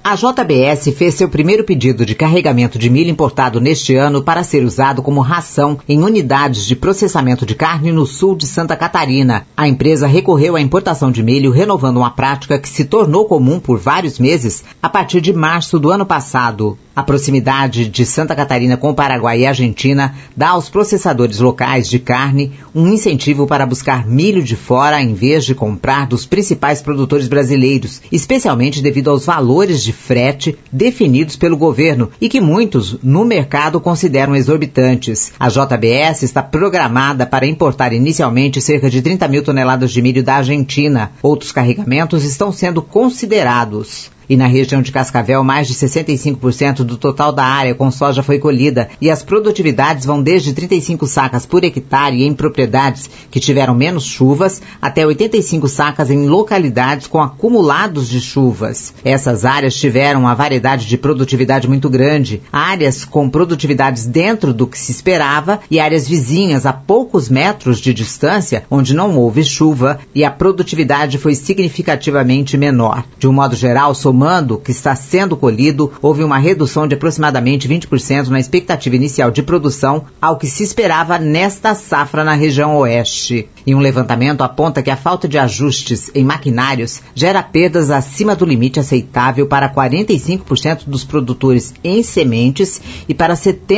A JBS fez seu primeiro pedido de carregamento de milho importado neste ano para ser usado como ração em unidades de processamento de carne no sul de Santa Catarina. A empresa recorreu à importação de milho, renovando uma prática que se tornou comum por vários meses a partir de março do ano passado. A proximidade de Santa Catarina com o Paraguai e a Argentina dá aos processadores locais de carne um incentivo para buscar milho de fora em vez de comprar dos principais produtores brasileiros, especialmente devido aos valores de frete definidos pelo governo e que muitos no mercado consideram exorbitantes. A JBS está programada para importar inicialmente cerca de 30 mil toneladas de milho da Argentina. Outros carregamentos estão sendo considerados. E na região de Cascavel, mais de 65% do total da área com soja foi colhida e as produtividades vão desde 35 sacas por hectare em propriedades que tiveram menos chuvas até 85 sacas em localidades com acumulados de chuvas. Essas áreas tiveram uma variedade de produtividade muito grande, áreas com produtividades dentro do que se esperava e áreas vizinhas a poucos metros de distância onde não houve chuva e a produtividade foi significativamente menor. De um modo geral, somando o que está sendo colhido, houve uma redução de aproximadamente 20% na expectativa inicial de produção ao que se esperava nesta safra na região oeste. E um levantamento aponta que a falta de ajustes em maquinários gera perdas acima do limite aceitável para 45% dos produtores em sementes e para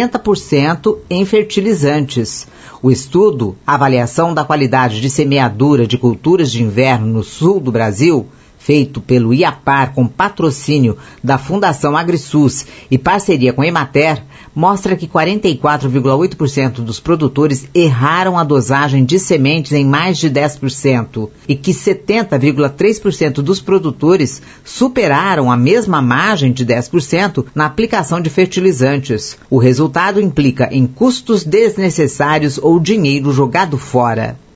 70% em fertilizantes. O estudo, Avaliação da Qualidade de Semeadura de Culturas de Inverno no Sul do Brasil, feito pelo IAPAR com patrocínio da Fundação AgriSUS e parceria com a Emater, mostra que 44,8% dos produtores erraram a dosagem de sementes em mais de 10% e que 70,3% dos produtores superaram a mesma margem de 10% na aplicação de fertilizantes. O resultado implica em custos desnecessários ou dinheiro jogado fora.